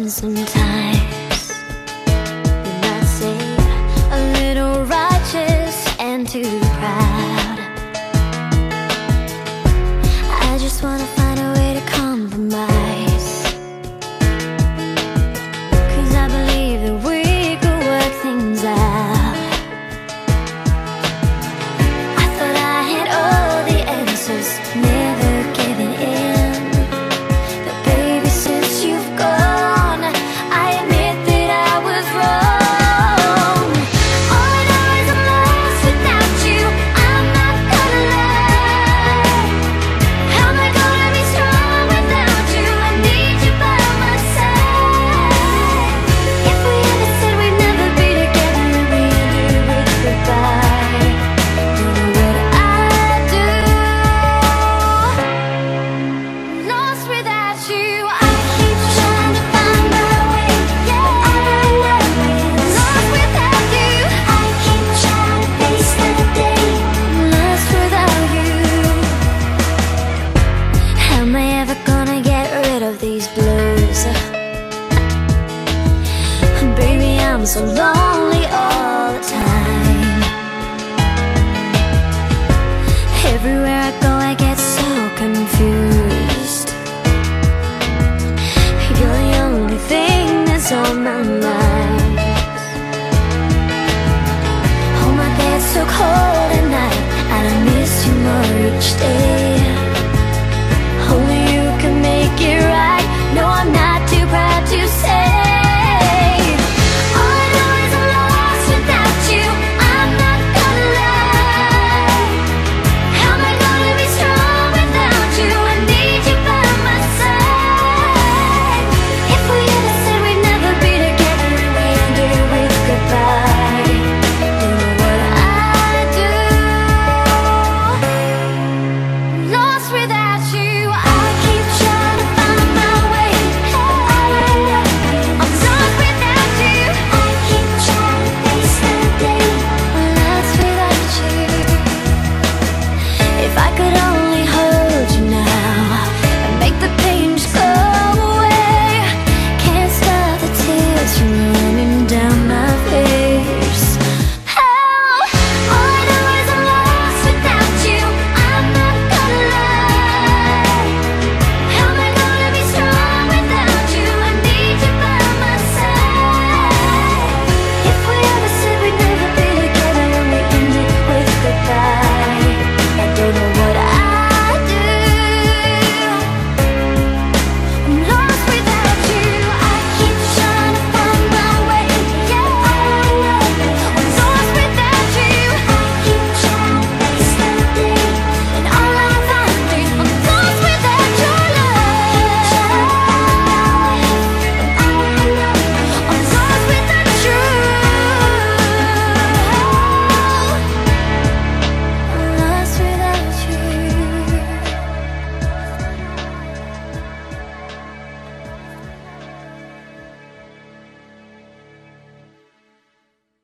sometimes you might say a little righteous and too proud. I just wanna find a way to compromise, 'cause I believe that we could work things out. I thought I had all the answers, never giving in. But baby, since you've gone, I admit that I was wrong. All I know is I'm lost without you. I'm not gonna lie. How am I gonna be strong without you? I need you by my side. If we ever said we'd never be together and we ended with goodbye, don't know what I'd do. Lost without you, I keep trying to find my way. Yeah, lost without you, I keep trying to face the day. Lost without you. How am I ever gonna get rid of these blues? Baby, I'm so lonely all the time. Everywhere I go, I get so confused. You're the only thing that's on my mind. Oh, my bed's so cold at night, and I miss you more each day.